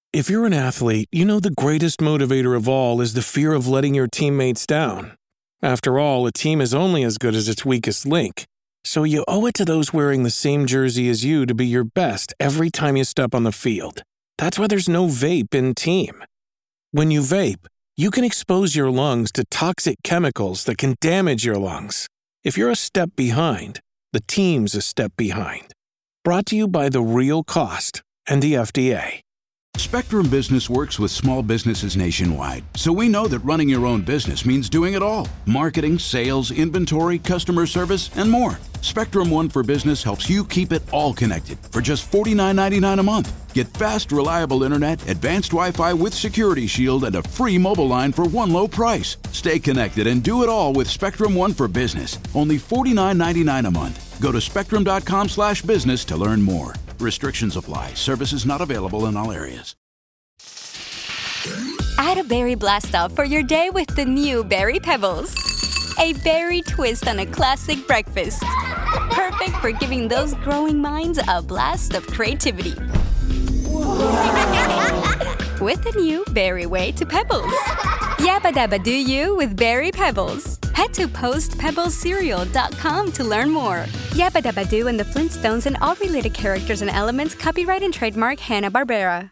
If you're an athlete, you know the greatest motivator of all is the fear of letting your teammates down. After all, a team is only as good as its weakest link. So you owe it to those wearing the same jersey as you to be your best every time you step on the field. That's why there's no vape in team. When you vape, you can expose your lungs to toxic chemicals that can damage your lungs. If you're a step behind, the team's a step behind. Brought to you by The Real Cost and the FDA. Spectrum Business works with small businesses nationwide, so we know that running your own business means doing it all. Marketing, sales, inventory, customer service, and more. Spectrum One for Business helps you keep it all connected for just $49.99 a month. Get fast, reliable internet, advanced Wi-Fi with Security Shield, and a free mobile line for one low price. Stay connected and do it all with Spectrum One for Business. Only $49.99 a month. Go to spectrum.com/business to learn more. Restrictions apply. Services not available in all areas. Add a berry blast off for your day with the new Berry Pebbles. A berry twist on a classic breakfast. Perfect for giving those growing minds a blast of creativity. With the new Berry Way to Pebbles. Yabba dabba do you with Berry Pebbles. Head to postpebblescereal.com to learn more. Yabba dabba do and the Flintstones and all related characters and elements copyright and trademark Hanna-Barbera.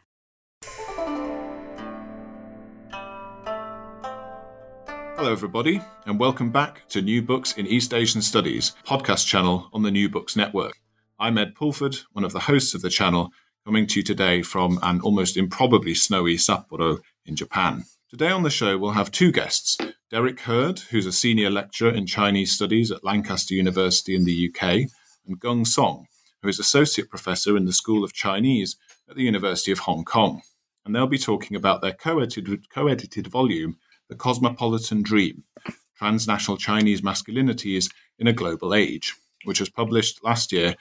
Hello everybody, and welcome back to New Books in East Asian Studies, podcast channel on the New Books Network. I'm Ed Pulford, one of the hosts of the channel, coming to you today from an almost improbably snowy Sapporo in Japan. Today on the show we'll have two guests, Derek Hurd, who's a senior lecturer in Chinese studies at Lancaster University in the UK, and Gung Song, who is associate professor in the School of Chinese at the University of Hong Kong. And they'll be talking about their co-edited volume, The Cosmopolitan Dream, Transnational Chinese Masculinities in a Global Age, which was published last year,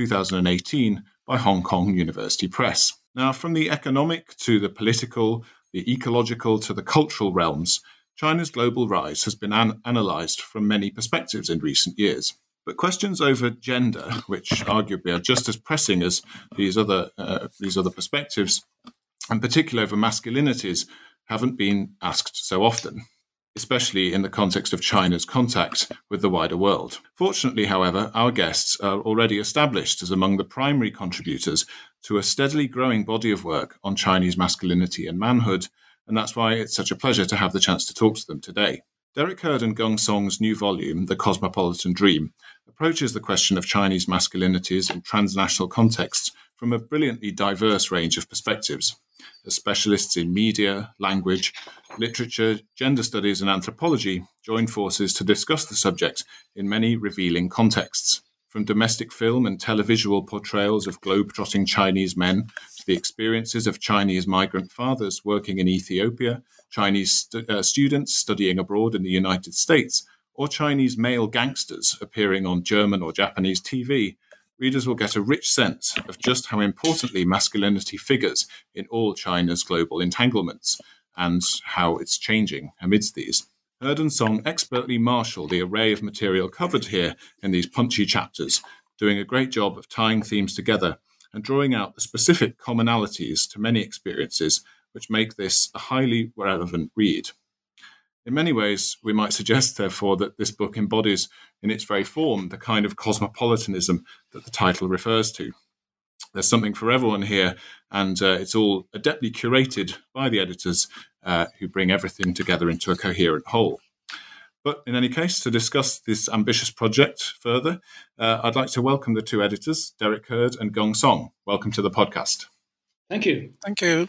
2018, by Hong Kong University Press. Now, from the economic to the political, the ecological to the cultural realms, China's global rise has been analysed from many perspectives in recent years. But questions over gender, which arguably are just as pressing as these other perspectives, and particularly over masculinities, haven't been asked so often, especially in the context of China's contact with the wider world. Fortunately, however, our guests are already established as among the primary contributors to a steadily growing body of work on Chinese masculinity and manhood, and that's why it's such a pleasure to have the chance to talk to them today. Derek Hurd and Gung Song's new volume, The Cosmopolitan Dream, approaches the question of Chinese masculinities in transnational contexts from a brilliantly diverse range of perspectives. As specialists in media, language, literature, gender studies and anthropology join forces to discuss the subject in many revealing contexts, from domestic film and televisual portrayals of globe-trotting Chinese men to the experiences of Chinese migrant fathers working in Ethiopia, Chinese students studying abroad in the United States, or Chinese male gangsters appearing on German or Japanese TV. Readers will get a rich sense of just how importantly masculinity figures in all China's global entanglements and how it's changing amidst these. Hurd and Song expertly marshal the array of material covered here in these punchy chapters, doing a great job of tying themes together and drawing out the specific commonalities to many experiences which make this a highly relevant read. In many ways, we might suggest, therefore, that this book embodies in its very form the kind of cosmopolitanism that the title refers to. There's something for everyone here, and it's all adeptly curated by the editors who bring everything together into a coherent whole. But in any case, to discuss this ambitious project further, I'd like to welcome the two editors, Derek Hurd and Gung Song. Welcome to the podcast. Thank you. Thank you.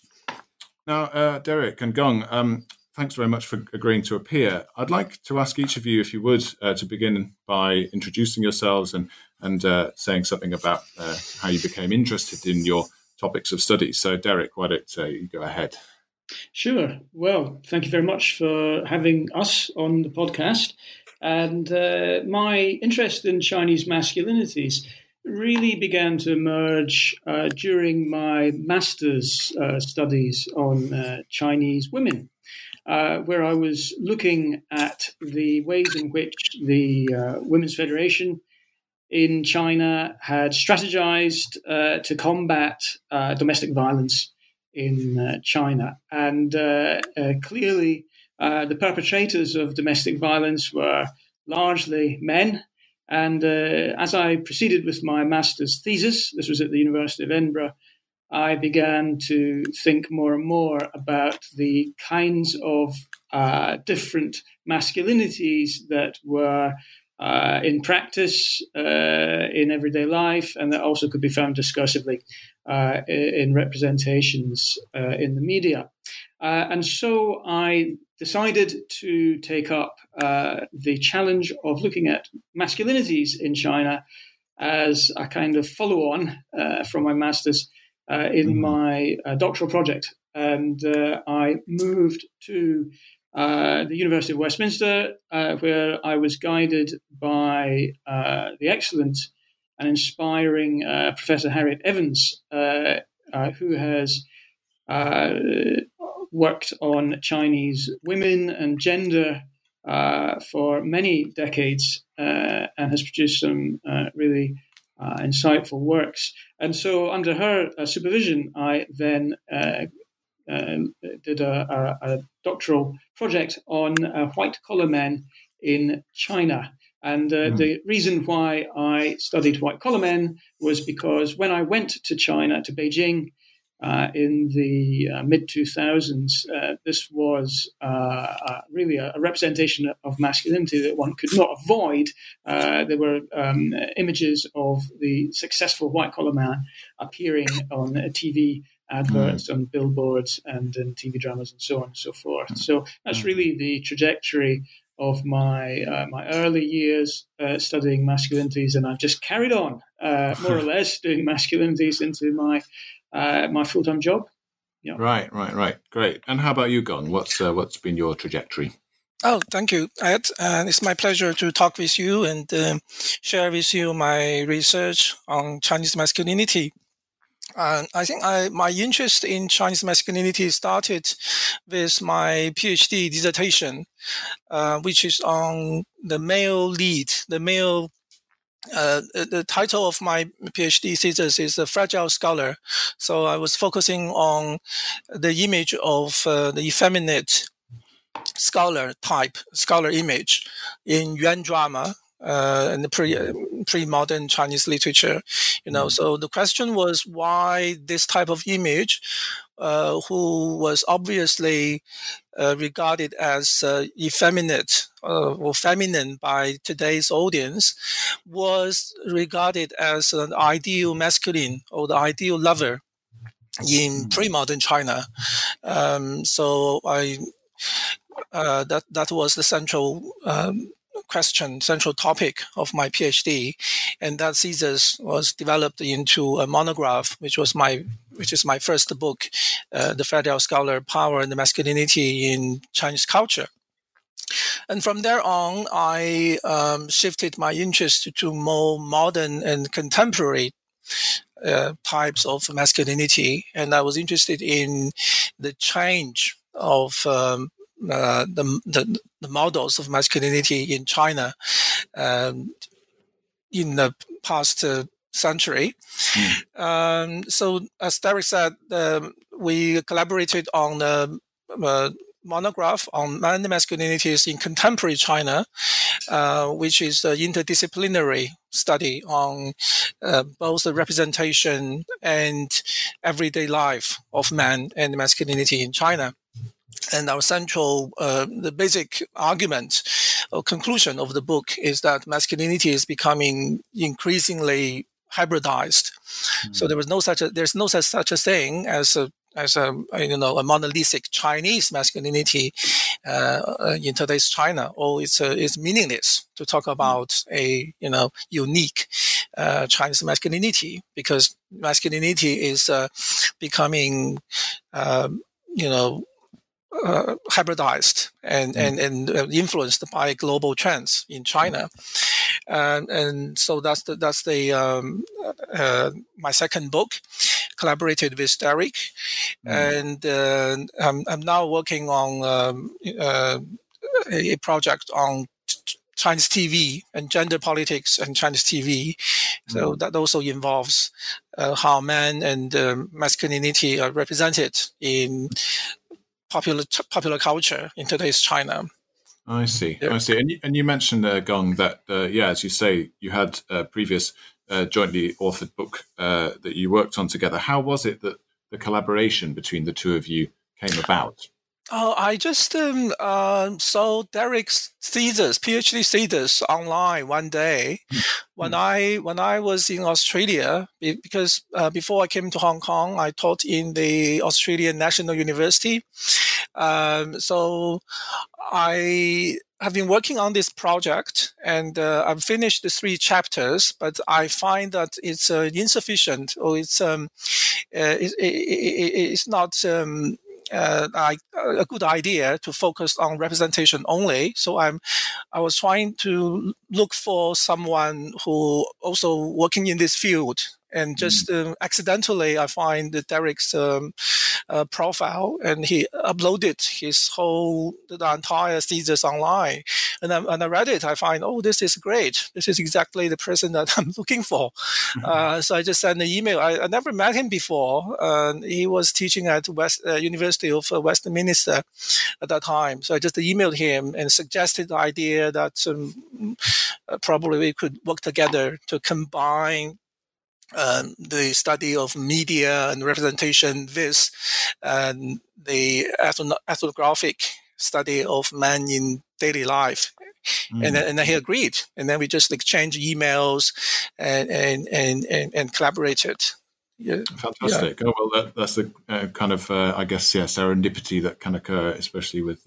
Now, Derek and Gung, thanks very much for agreeing to appear. I'd like to ask each of you, if you would, to begin by introducing yourselves and saying something about how you became interested in your topics of study. So, Derek, why don't you go ahead? Sure. Well, thank you very much for having us on the podcast. And my interest in Chinese masculinities really began to emerge during my master's studies on Chinese women. Where I was looking at the ways in which the Women's Federation in China had strategized to combat domestic violence in China. And clearly, the perpetrators of domestic violence were largely men. And as I proceeded with my master's thesis, this was at the University of Edinburgh, I began to think more and more about the kinds of different masculinities that were in practice, in everyday life, and that also could be found discursively in representations in the media. And so I decided to take up the challenge of looking at masculinities in China as a kind of follow-on from my master's in my doctoral project. And I moved to the University of Westminster, where I was guided by the excellent and inspiring Professor Harriet Evans, who has worked on Chinese women and gender for many decades and has produced some really insightful works. And so under her supervision, I then did a doctoral project on white-collar men in China. And the reason why I studied white-collar men was because when I went to China, to Beijing, in the mid-2000s, this was really a representation of masculinity that one could not avoid. There were images of the successful white-collar man appearing on TV adverts, on billboards, and in TV dramas, and so on and so forth. So that's really the trajectory of my early years studying masculinities, and I've just carried on, more or less, doing masculinities into my full-time job. Yeah. Right. Great. And how about you, Gong? What's been your trajectory? Oh, thank you, Ed. It's my pleasure to talk with you and share with you my research on Chinese masculinity. I think my interest in Chinese masculinity started with my PhD dissertation, which is on the male lead, the title of my PhD thesis is The Fragile Scholar. So I was focusing on the image of the effeminate scholar image in Yuan drama and the pre-modern Chinese literature. So the question was why this type of image, who was obviously regarded as effeminate or feminine by today's audience, was regarded as an ideal masculine or the ideal lover in pre-modern China. So that was the central central topic of my PhD, and that thesis was developed into a monograph, which is my first book, The Fragile Scholar: Power and Masculinity in Chinese Culture. And from there on, I shifted my interest to more modern and contemporary types of masculinity, and I was interested in the change of the models of masculinity in China in the past century. So as Derek said, we collaborated on the monograph on man masculinities in contemporary China, which is an interdisciplinary study on both the representation and everyday life of man and masculinity in China. And our central, the basic argument or conclusion of the book is that masculinity is becoming increasingly hybridized. So there's no such a thing as a monolithic Chinese masculinity in today's China, or it's meaningless to talk about a unique Chinese masculinity, because masculinity is becoming hybridized and influenced by global trends in China, and so that's my second book, collaborated with Derek, and I'm now working on a project on Chinese TV and gender politics and Chinese TV. So that also involves how man and masculinity are represented in popular culture in today's China. I see. And you mentioned, Gong, that, as you say, you had a previous jointly authored book that you worked on together. How was it that the collaboration between the two of you came about? Oh, I just saw Derek's thesis, PhD thesis, online one day when I was in Australia, because before I came to Hong Kong, I taught in the Australian National University. So I have been working on this project, and I've finished the 3 chapters, but I find that it's insufficient, or it's not a good idea to focus on representation only. So I was trying to look for someone who also working in this field. And just accidentally, I find Derek's profile, and he uploaded the entire thesis online. And I read it. I find, this is great. This is exactly the person that I'm looking for. So I just sent an email. I never met him before. He was teaching at University of Westminster at that time. So I just emailed him and suggested the idea that probably we could work together to combine the study of media and representation with the ethnographic study of man in daily life. And then he agreed. And then we just exchanged emails and collaborated. Yeah. Fantastic. Yeah. Oh, well, that's a kind of, I guess, serendipity that can occur, especially with,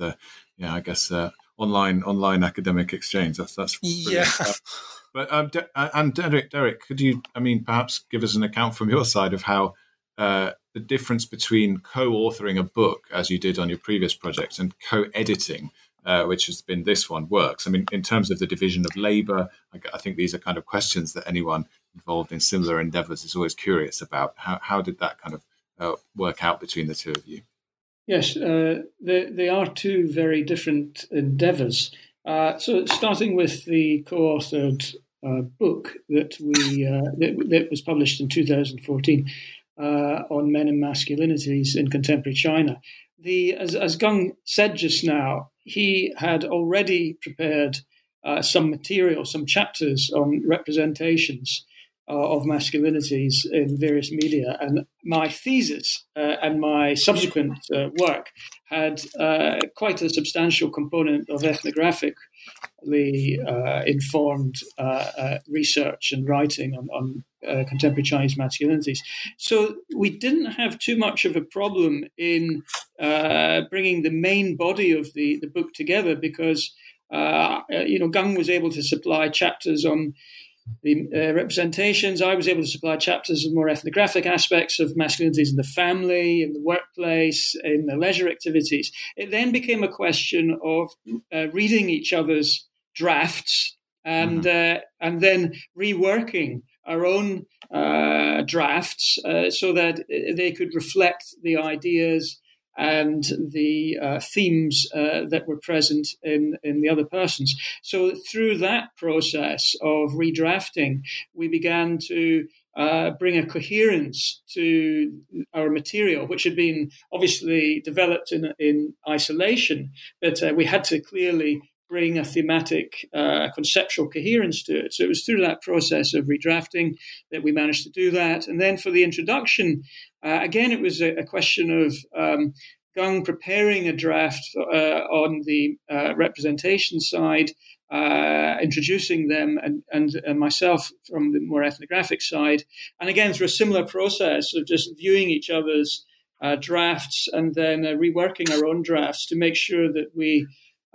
online academic exchange. That's brilliant. But and Derek, could you, perhaps give us an account from your side of how the difference between co-authoring a book, as you did on your previous project, and co-editing, which has been this one, works? In terms of the division of labor, I think these are kind of questions that anyone involved in similar endeavors is always curious about. How did that kind of work out between the two of you? Yes, they are two very different endeavors. So starting with the co-authored book that that was published in 2014 on men and masculinities in contemporary China. As Gong said just now, he had already prepared some material, some chapters on representations of masculinities in various media, and my thesis and my subsequent work had quite a substantial component of ethnographically informed research and writing on contemporary Chinese masculinities. So we didn't have too much of a problem in bringing the main body of the book together, because Gong was able to supply chapters on the representations. I was able to supply chapters of more ethnographic aspects of masculinities in the family, in the workplace, in the leisure activities. It then became a question of reading each other's drafts and then reworking our own drafts so that they could reflect the ideas and the themes that were present in the other persons. So through that process of redrafting, we began to bring a coherence to our material, which had been obviously developed in isolation, but we had to clearly bring a thematic, conceptual coherence to it. So it was through that process of redrafting that we managed to do that. And then for the introduction, again, it was a question of Gong preparing a draft on the representation side, introducing them, and myself from the more ethnographic side. And again, through a similar process of just viewing each other's drafts and then reworking our own drafts to make sure that we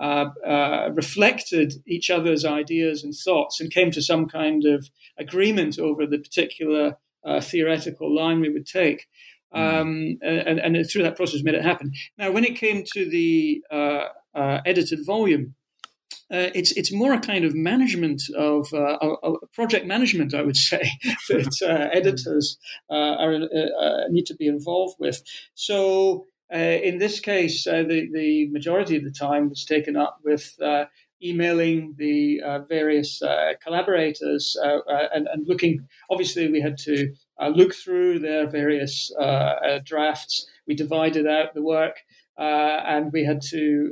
reflected each other's ideas and thoughts and came to some kind of agreement over the particular theoretical line we would take. And through that process made it happen. Now, when it came to the edited volume, it's more a kind of management of project management, I would say, that editors need to be involved with. So in this case, the majority of the time was taken up with emailing the various collaborators and looking. Obviously, we had to look through their various drafts. We divided out the work, and we had to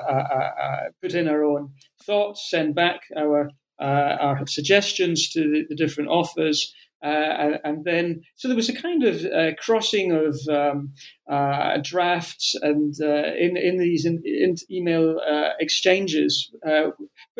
put in our own thoughts, send back our suggestions to the different authors. And then, so there was a kind of crossing of drafts and in these email exchanges, where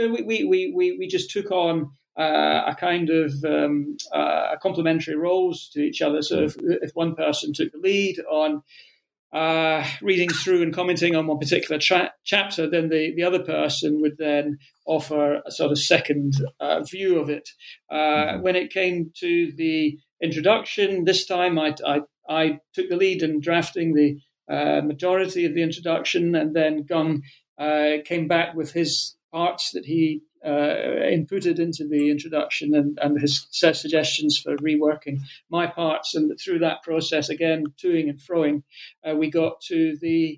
we just took on a kind of complementary roles to each other. So if one person took the lead on reading through and commenting on one particular chapter, then the other person would then offer a sort of second view of it. When it came to the introduction, this time I took the lead in drafting the majority of the introduction, and then Gung came back with his parts that he inputted into the introduction and his suggestions for reworking my parts. And through that process, again, toing and froing, we got to the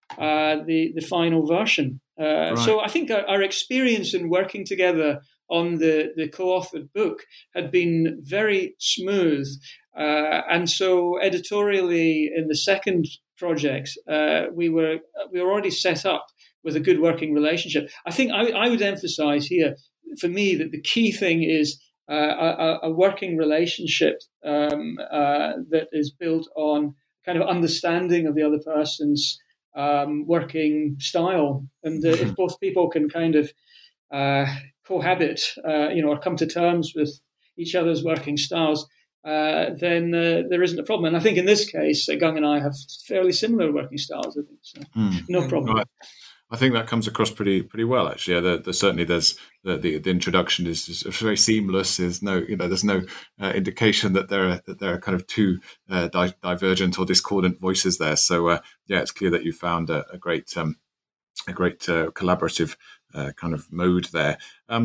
final version. Right. So I think our experience in working together on the co-authored book had been very smooth. And so editorially in the second project, we were already set up with a good working relationship. I think I would emphasize here, for me, that the key thing is a working relationship that is built on kind of understanding of the other person's working style. And if both people can kind of cohabit, or come to terms with each other's working styles, then there isn't a problem. And I think in this case, Gung and I have fairly similar working styles, I think. So no problem. Right. I think that comes across pretty well, actually. Yeah, certainly there's the introduction is very seamless. There's no indication that there are kind of two divergent or discordant voices there. So it's clear that you found a great collaborative kind of mode there.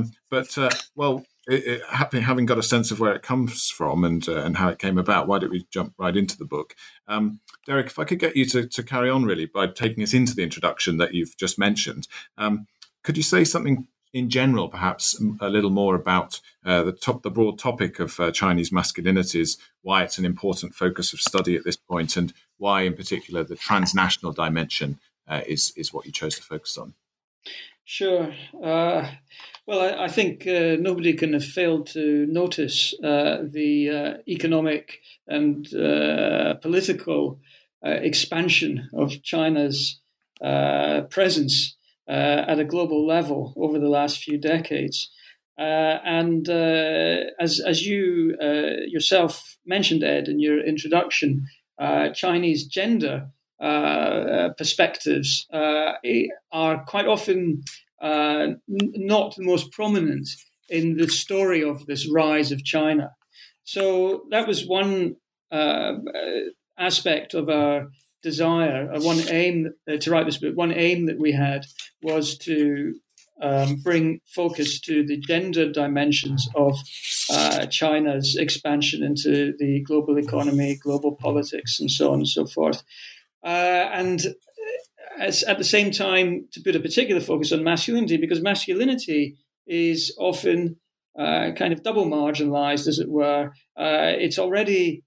Having got a sense of where it comes from and how it came about, why don't we jump right into the book? Derek, if I could get you to carry on really by taking us into the introduction that you've just mentioned, could you say something in general, perhaps a little more about the broad topic of Chinese masculinities, why it's an important focus of study at this point, and why in particular the transnational dimension is what you chose to focus on? Sure. I think nobody can have failed to notice the economic and political expansion of China's presence at a global level over the last few decades. And as you yourself mentioned, Ed, in your introduction, Chinese gender perspectives are quite often not the most prominent in the story of this rise of China. So that was one aspect of our desire, one aim to write this book. One aim that we had was to bring focus to the gender dimensions of China's expansion into the global economy, global politics, and so on and so forth. And at the same time, to put a particular focus on masculinity, because masculinity is often kind of double marginalized, as it were. It's already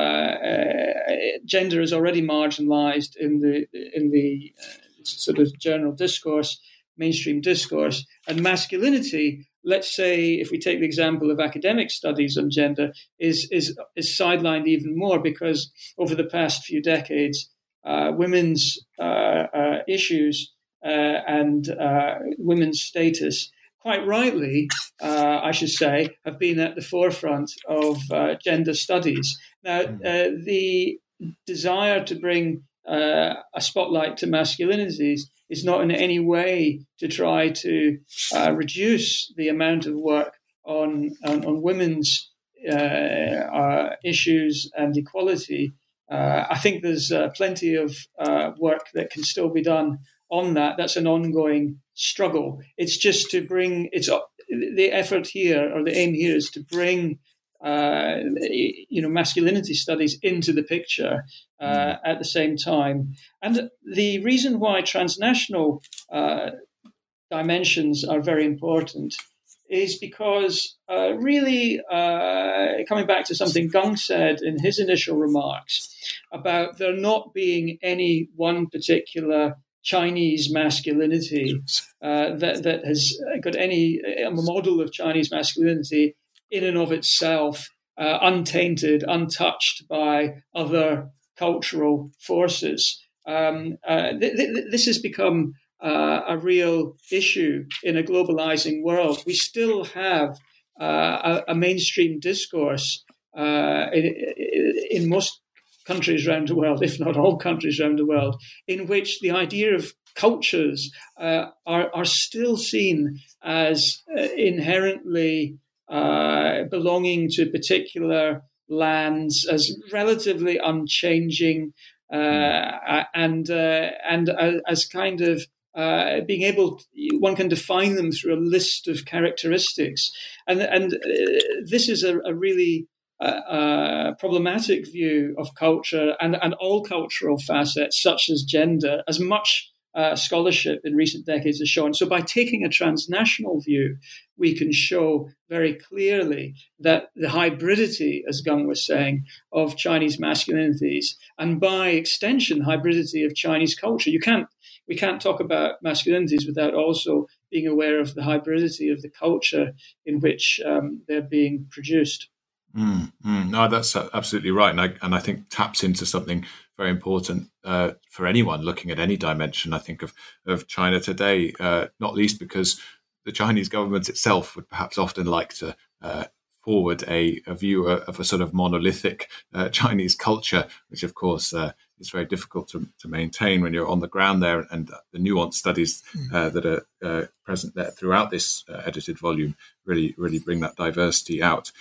gender is already marginalized in the sort of general discourse, mainstream discourse, and masculinity. Let's say, if we take the example of academic studies on gender, is sidelined even more because over the past few decades, women's issues and women's status, quite rightly, I should say, have been at the forefront of gender studies. Now, the desire to bring a spotlight to masculinities is not in any way to try to reduce the amount of work on women's issues and equality. I think there's plenty of work that can still be done on that. That's an ongoing struggle. It's just to bring the effort here, or the aim here, is to bring masculinity studies into the picture at the same time. And the reason why transnational dimensions are very important is because really coming back to something Gang said in his initial remarks about there not being any one particular Chinese masculinity that has got a model of Chinese masculinity in and of itself, untainted, untouched by other cultural forces. This has become a real issue in a globalizing world. We still have a mainstream discourse in most countries around the world, if not all countries around the world, in which the idea of cultures are still seen as inherently belonging to particular lands, as relatively unchanging, and as kind of being able, one can define them through a list of characteristics, and this is a really problematic view of culture and all cultural facets, such as gender, as much scholarship in recent decades has shown. So by taking a transnational view, we can show very clearly that the hybridity, as Gang was saying, of Chinese masculinities, and by extension, hybridity of Chinese culture. We can't talk about masculinities without also being aware of the hybridity of the culture in which they're being produced. No, that's absolutely right, and I think taps into something very important for anyone looking at any dimension. I think of China today, not least because the Chinese government itself would perhaps often like to forward a view of a sort of monolithic Chinese culture, which of course is very difficult to maintain when you're on the ground there. And the nuanced studies that are present there throughout this edited volume really bring that diversity out.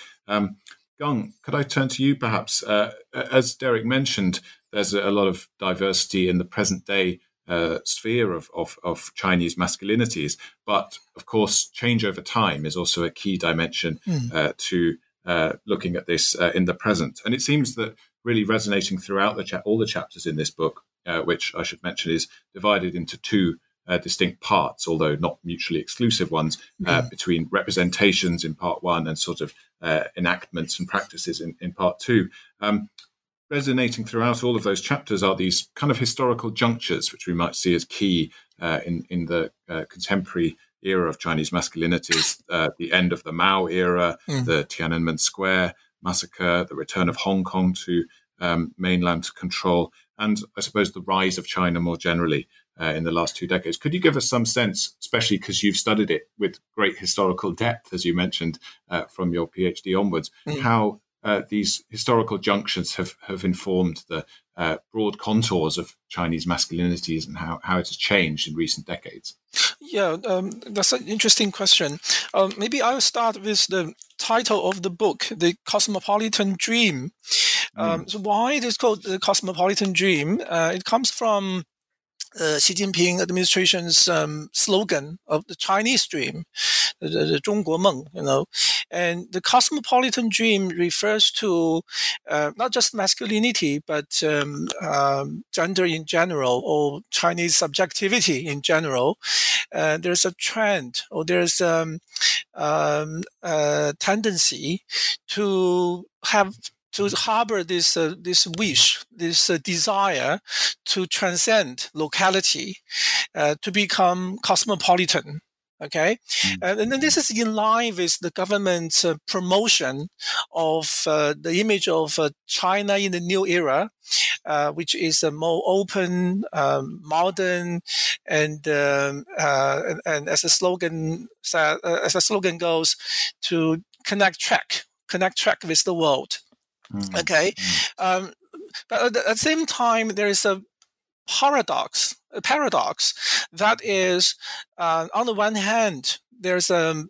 Gang, could I turn to you perhaps? As Derek mentioned, there's a lot of diversity in the present day sphere of Chinese masculinities, but of course, change over time is also a key dimension to looking at this in the present. And it seems that really resonating throughout all the chapters in this book, which I should mention is divided into two distinct parts, although not mutually exclusive ones, between representations in part one and sort of enactments and practices in part two. Resonating throughout all of those chapters are these kind of historical junctures, which we might see as key in the contemporary era of Chinese masculinities, the end of the Mao era, the Tiananmen Square massacre, the return of Hong Kong to mainland control, and I suppose the rise of China more generally in the last 2 decades. Could you give us some sense, especially because you've studied it with great historical depth, as you mentioned, from your PhD onwards, how these historical junctions have informed the broad contours of Chinese masculinities and how it has changed in recent decades? Yeah, that's an interesting question. Maybe I'll start with the title of the book, The Cosmopolitan Dream. So why it is called The Cosmopolitan Dream? It comes from Xi Jinping administration's slogan of the Chinese dream, the 中国梦, and the cosmopolitan dream refers to not just masculinity, but gender in general, or Chinese subjectivity in general. There's a trend, or there's a tendency to harbor this wish, this desire to transcend locality, to become cosmopolitan. Okay, and then this is in line with the government's promotion of the image of China in the new era, which is a more open, modern, and as the slogan goes, to connect track with the world. Okay, but at the same time, there is a paradox that is, on the one hand, there's a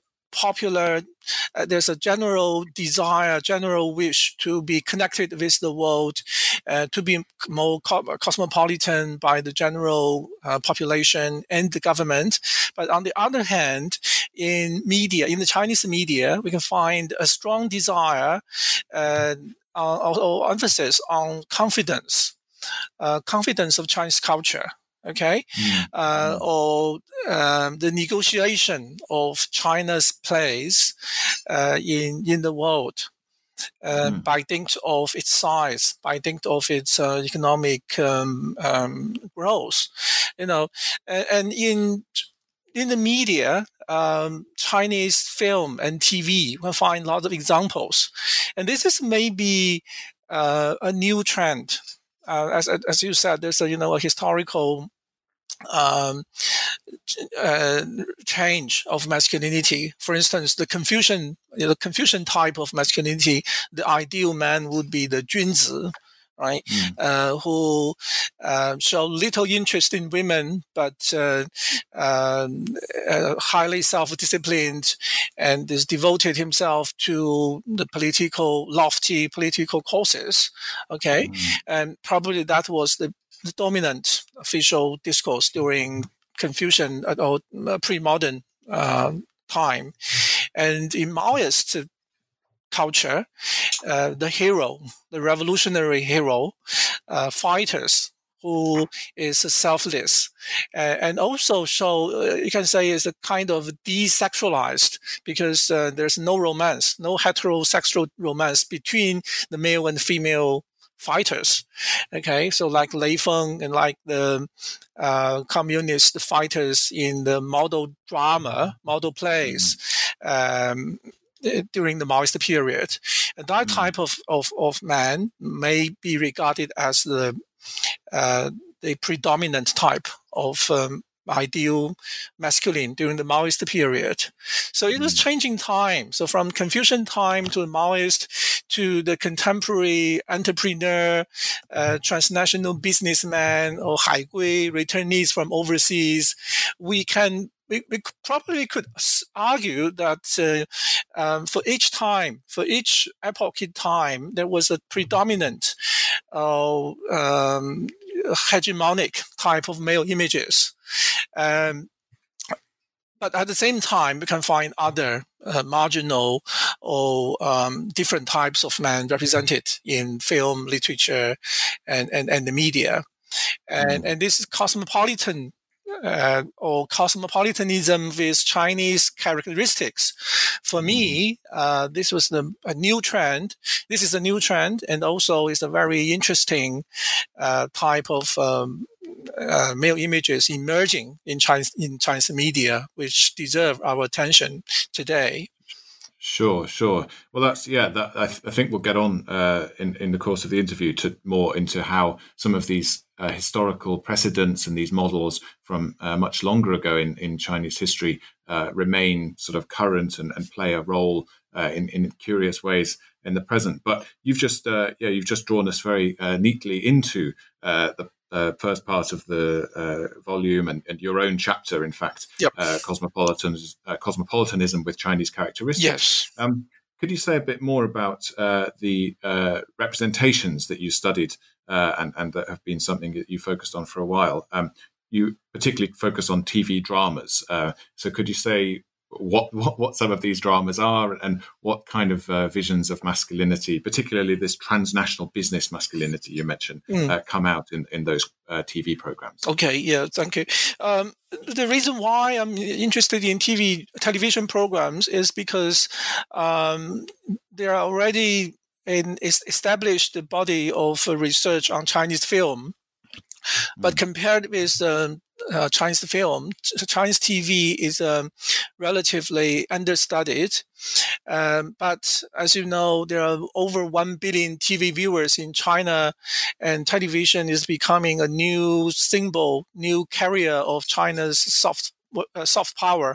general desire, general wish to be connected with the world, to be more cosmopolitan by the general population and the government. But on the other hand, in the Chinese media, we can find a strong desire or emphasis on confidence of Chinese culture. okay, or the negotiation of China's place in the world. By dint of its size, by dint of its economic growth, and in the media, Chinese film and TV, we'll find lots of examples, and this is maybe a new trend. As you said, there's a historical change of masculinity. For instance, the Confucian type of masculinity, the ideal man would be the Junzi, right? Who show little interest in women, but highly self-disciplined, and is devoted himself to the lofty political causes. Okay, and probably that was the dominant official discourse during Confucian or pre-modern time. And in Maoist culture, the revolutionary hero, fighters who is selfless, and also show, you can say, is a kind of desexualized, because there's no romance, no heterosexual romance between the male and female fighters. Okay, so like Lei Feng and like the communist fighters in the model plays during the Maoist period. And that type of man may be regarded as the predominant type of ideal masculine during the Maoist period. So it was changing time. So from Confucian time to the Maoist to the contemporary entrepreneur, transnational businessman, or haigui, returnees from overseas, we probably could argue that for each epoch in time, there was a predominant hegemonic type of male images. But at the same time, we can find other marginal or different types of men represented in film, literature, and the media. And this is cosmopolitan or cosmopolitanism with Chinese characteristics. For me, this was a new trend. This is a new trend, and also is a very interesting type of male images emerging in Chinese media, which deserve our attention today. Sure. Well, I think we'll get on in the course of the interview to more into how some of these historical precedents and these models from much longer ago in Chinese history remain sort of current and play a role in curious ways in the present. But you've just drawn us very neatly into the first part of the volume and your own chapter, in fact, yep. Cosmopolitanism with Chinese characteristics. Yes. Could you say a bit more about the representations that you studied and that have been something that you focused on for a while? You particularly focus on TV dramas. So could you say what some of these dramas are and what kind of visions of masculinity, particularly this transnational business masculinity you mentioned, come out in those TV programs? Okay, yeah, thank you. The reason why I'm interested in television programs is because there are already an established body of research on Chinese film. But compared with Chinese film, Chinese TV is relatively understudied. But as you know, there are over 1 billion TV viewers in China, and television is becoming a new symbol, new carrier of China's soft power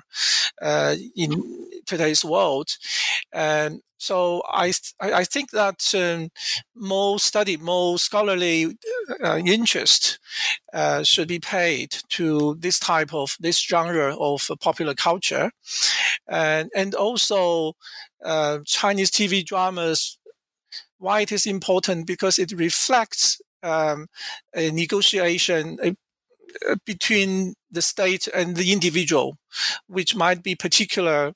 in today's world. And so I think that more scholarly interest should be paid to this genre of popular culture, and also Chinese TV dramas. Why it is important? Because it reflects a negotiation between the state and the individual, which might be peculiar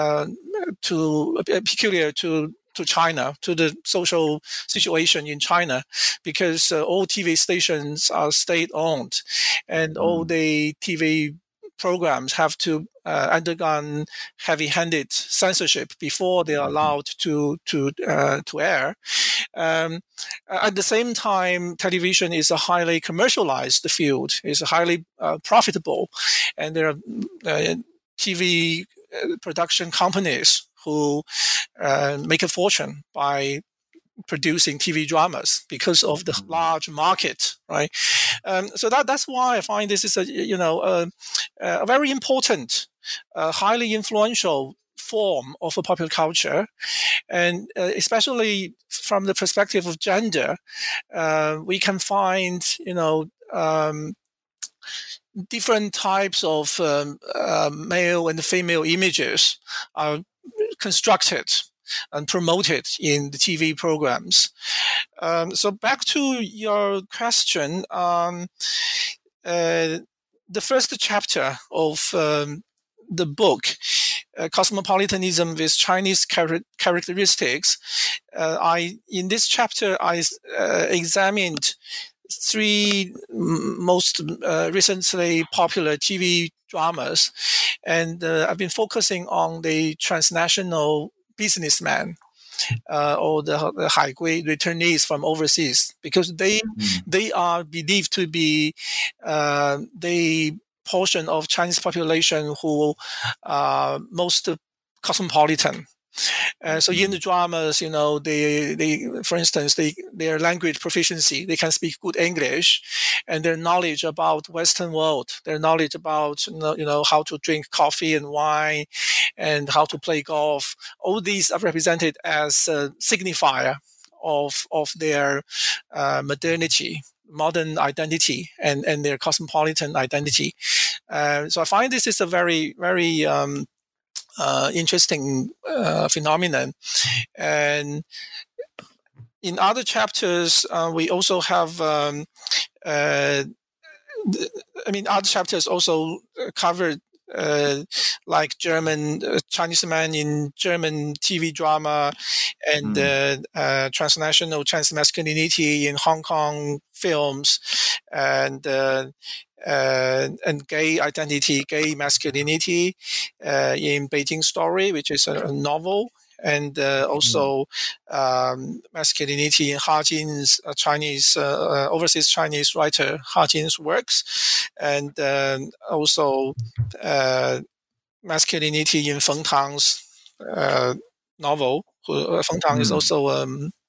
to China, to the social situation in China, because all TV stations are state-owned, and all the TV programs have to undergone heavy-handed censorship before they are allowed to air. At the same time, television is a highly commercialized field. It's highly profitable, and there are TV production companies who make a fortune by producing TV dramas because of the large market, right? So that's why I find this is a very important, highly influential form of a popular culture, and especially from the perspective of gender, we can find different types of male and female images are constructed and promoted in the TV programs. So back to your question, the first chapter of the book, Cosmopolitanism with Chinese Characteristics, in this chapter I examined three most recently popular TV dramas, and I've been focusing on the transnational businessman or the Haigui returnees from overseas, because they are believed to be the portion of Chinese population who are most cosmopolitan. So in the dramas, they for instance, their language proficiency, they can speak good English, and their knowledge about Western world, their knowledge about how to drink coffee and wine, and how to play golf, all these are represented as a signifier of their modernity, modern identity, and their cosmopolitan identity. So I find this is a very, very interesting phenomenon. And in other chapters, we also have, other chapters also covered like Chinese man in German TV drama, and transnational transmasculinity in Hong Kong films, and gay identity, gay masculinity in Beijing Story, which is a novel, and also masculinity in Ha Jin's Chinese overseas Chinese writer Ha Jin's works, and also masculinity in Feng Tang's novel. Feng Tang is also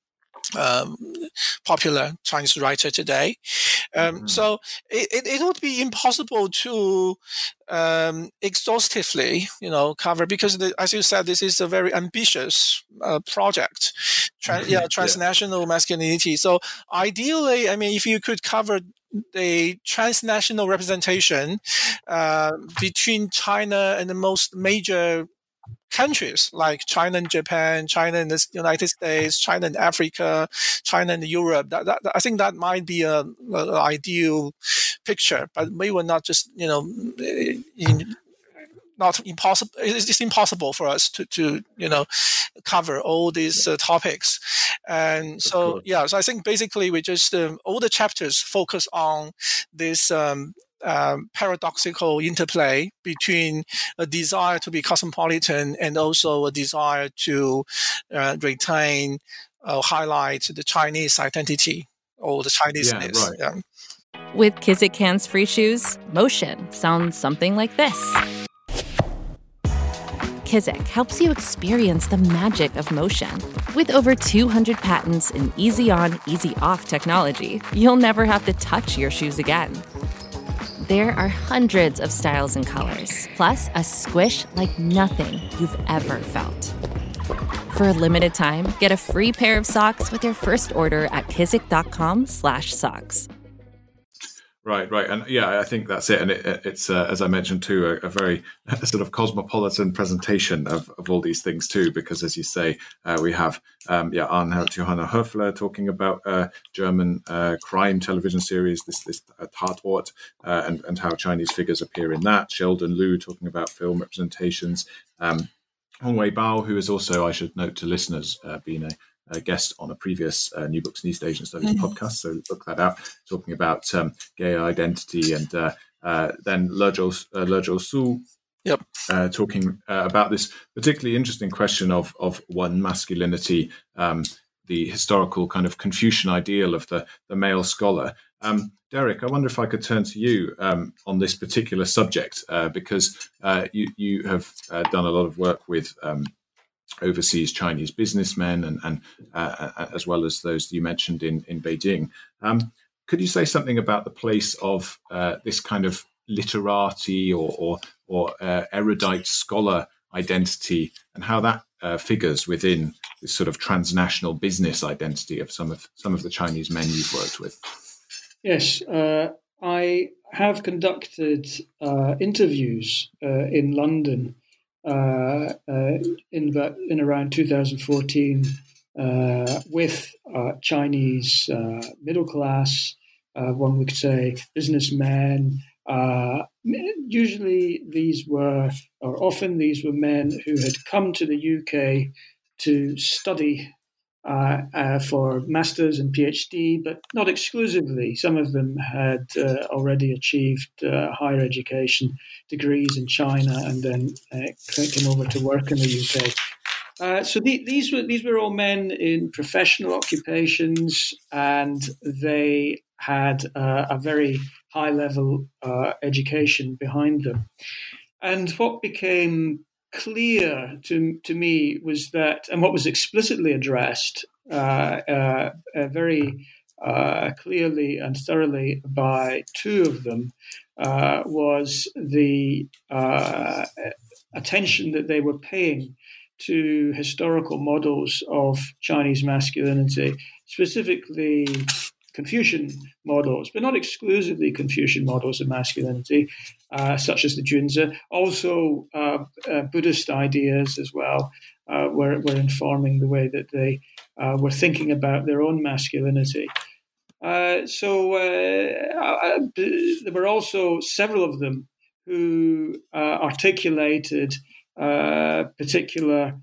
popular Chinese writer today. So it would be impossible to exhaustively, cover, because as you said, this is a very ambitious project, transnational masculinity. So ideally, if you could cover the transnational representation between China and the most major countries like China and Japan, China and the United States, China and Africa, China and Europe, I think that might be an ideal picture, but we will not just, not impossible. It's impossible for us to cover all these topics. And so, so I think basically we just, all the chapters focus on this paradoxical interplay between a desire to be cosmopolitan and also a desire to retain or highlight the Chinese identity or the Chineseness. Yeah, right. With Kizik hands-free shoes, motion sounds something like this. Kizik helps you experience the magic of motion. With over 200 patents and easy-on, easy-off technology, you'll never have to touch your shoes again. There are hundreds of styles and colors, plus a squish like nothing you've ever felt. For a limited time, get a free pair of socks with your first order at kizik.com/socks. Right. And I think that's it. And it's as I mentioned too, a very sort of cosmopolitan presentation of all these things too, because as you say, we have Arndt Johanna Höfler talking about German crime television series, this Tatort, and how Chinese figures appear in that. Sheldon Liu talking about film representations. Hongwei Bao, who is also, I should note to listeners, been a guest on a previous New Books in East Asian Studies podcast, so look that out, talking about gay identity, and then Lezhou Su talking about this particularly interesting question of one masculinity, the historical kind of Confucian ideal of the male scholar. Derek, I wonder if I could turn to you on this particular subject, because you have done a lot of work with overseas Chinese businessmen and as well as those you mentioned in Beijing. Could you say something about the place of this kind of literati or erudite scholar identity, and how that figures within this sort of transnational business identity of some of the Chinese men you've worked with? Yes, I have conducted interviews in London in around 2014 with Chinese middle class, one would say, businessmen. Usually often these were men who had come to the UK to study for masters and PhD, but not exclusively. Some of them had already achieved higher education degrees in China and then came over to work in the UK. So these were all men in professional occupations, and they had a very high-level education behind them. And what became clear to me was that, and what was explicitly addressed very clearly and thoroughly by two of them, was the attention that they were paying to historical models of Chinese masculinity, specifically Confucian models, but not exclusively Confucian models of masculinity, such as the Junzi. Also, Buddhist ideas as well were informing the way that they were thinking about their own masculinity. So there were also several of them who articulated particular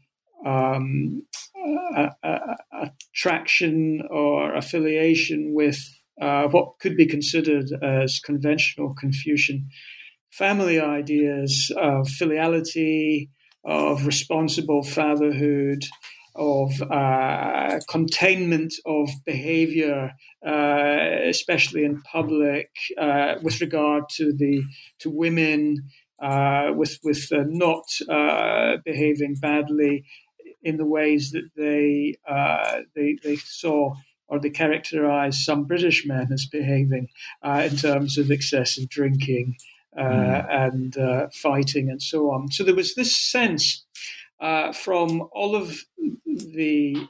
attraction or affiliation with what could be considered as conventional Confucian family ideas of filiality, of responsible fatherhood, of containment of behavior, especially in public, with regard to women, with not behaving badly in the ways that they saw or they characterized some British men as behaving in terms of excessive drinking and fighting and so on. So there was this sense from all of the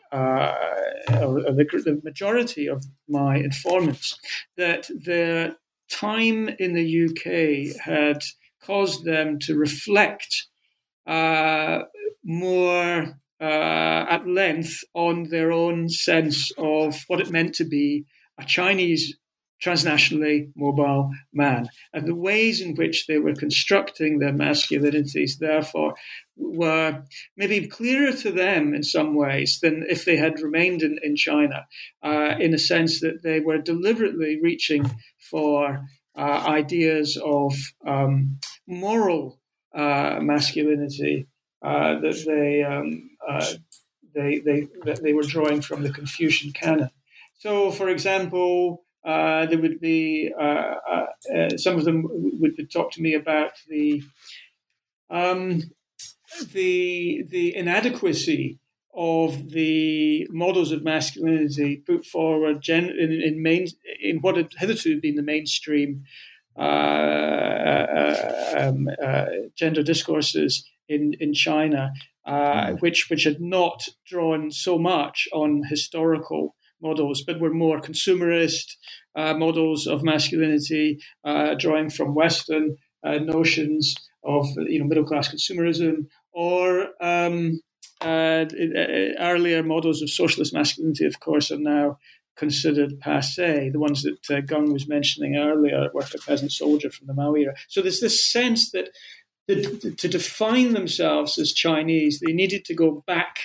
majority of my informants that their time in the UK had caused them to reflect more at length on their own sense of what it meant to be a Chinese transnationally mobile man, and the ways in which they were constructing their masculinities, therefore, were maybe clearer to them in some ways than if they had remained in China, in a sense that they were deliberately reaching for ideas of moral masculinity that they were drawing from the Confucian canon. So, for example, there would be some of them would talk to me about the inadequacy of the models of masculinity put forward in what had hitherto been the mainstream gender discourses in China, which had not drawn so much on historical models, but were more consumerist models of masculinity, drawing from Western notions of middle class consumerism, or earlier models of socialist masculinity. Of course, are now considered passé. The ones that Gung was mentioning earlier, worker, peasant, soldier from the Mao era. So there's this sense that to define themselves as Chinese, they needed to go back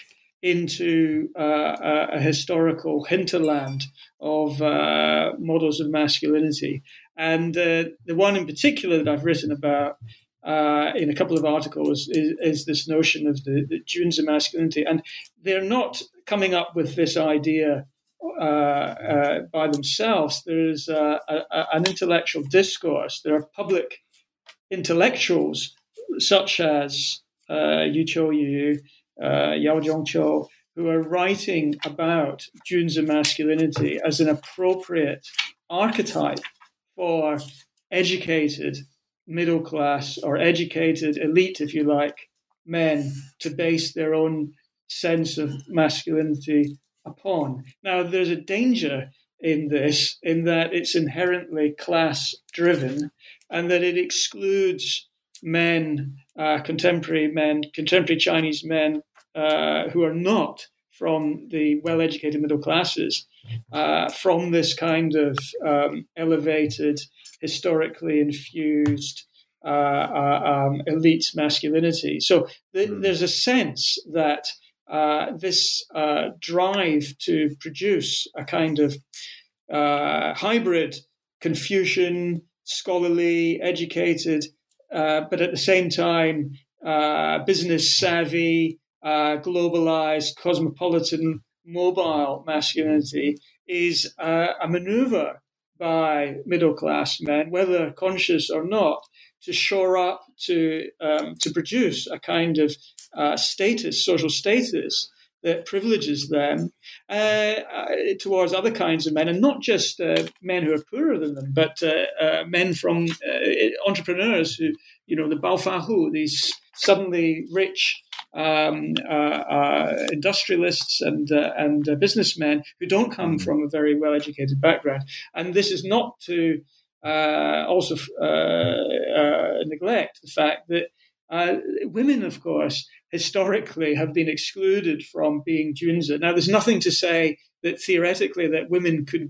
into a historical hinterland of models of masculinity. And the one in particular that I've written about in a couple of articles is this notion of the Junzi masculinity. And they're not coming up with this idea by themselves. There's an intellectual discourse. There are public intellectuals such as Yu Qiuyu, Yao Zhongqiu, who are writing about Junzi masculinity as an appropriate archetype for educated middle class or educated elite, if you like, men to base their own sense of masculinity upon. Now, there's a danger in this, in that it's inherently class-driven and that it excludes men, contemporary Chinese men who are not from the well-educated middle classes, from this kind of elevated, historically infused elite masculinity. So there's a sense that this drive to produce a kind of hybrid Confucian, scholarly, educated, but at the same time business savvy, globalized, cosmopolitan, mobile masculinity is a maneuver by middle-class men, whether conscious or not, to shore up, to produce a kind of social status that privileges them towards other kinds of men, and not just men who are poorer than them, but men from entrepreneurs who, the Baofahu, these suddenly rich industrialists and businessmen who don't come from a very well-educated background. And this is not to also neglect the fact that women, of course, historically have been excluded from being Junzi. Now, there's nothing to say that theoretically that women could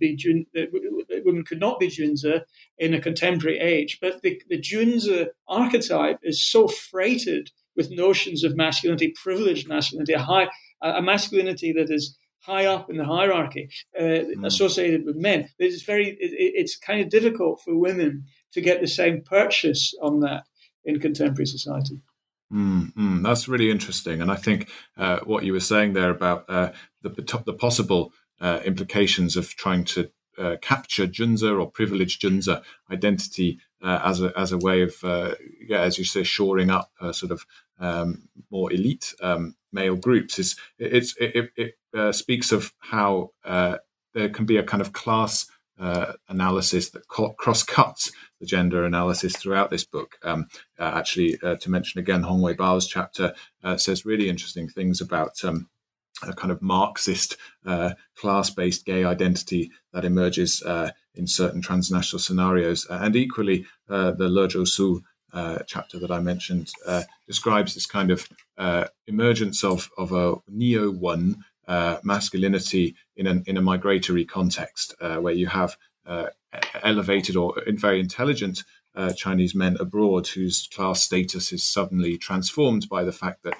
not be Junzi in a contemporary age, but the Junzi archetype is so freighted with notions of masculinity, privileged masculinity, a masculinity that is high up in the hierarchy, associated with men. It's kind of difficult for women to get the same purchase on that in contemporary society. That's really interesting. And I think what you were saying there about the possible implications of trying to capture Junzi or privileged Junzi identity as a way of, as you say, shoring up sort of more elite male groups. It speaks of how there can be a kind of class analysis that cross-cuts the gender analysis throughout this book. Actually, to mention again, Hong Wei Bao's chapter says really interesting things about a kind of Marxist class-based gay identity that emerges in certain transnational scenarios. And equally, the Le Zhou Su chapter that I mentioned describes this kind of emergence of a neo-one masculinity in a migratory context, where you have elevated or very intelligent Chinese men abroad whose class status is suddenly transformed by the fact that